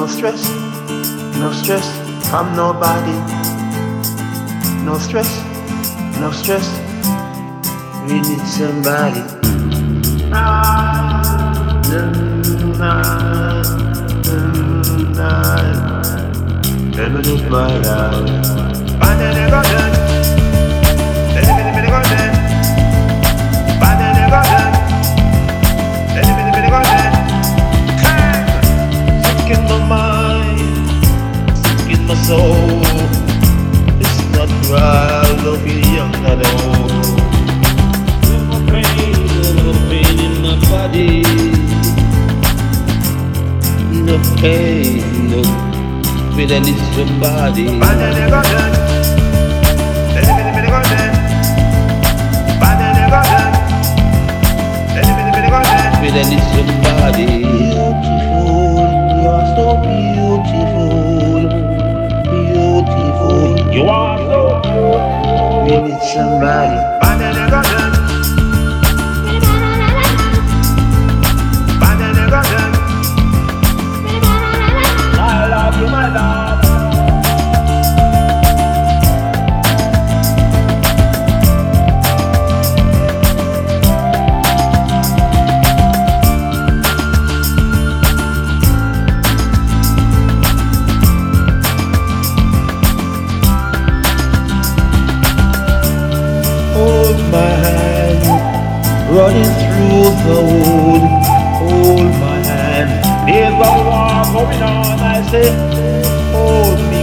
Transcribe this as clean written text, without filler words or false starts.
No stress from nobody. No stress, no stress. We need somebody. Let me look my life. Sick in my mind, sick in my soul. It's not right, love you young at all. No pain in my body. No pain, no. With a little somebody. With a little somebody. Beautiful, you are so beautiful. Beautiful, you are so beautiful. We need somebody. I love you, my love. Hold my hand, running through the wood. Hold my hand, there's a war going on. I say, hold me.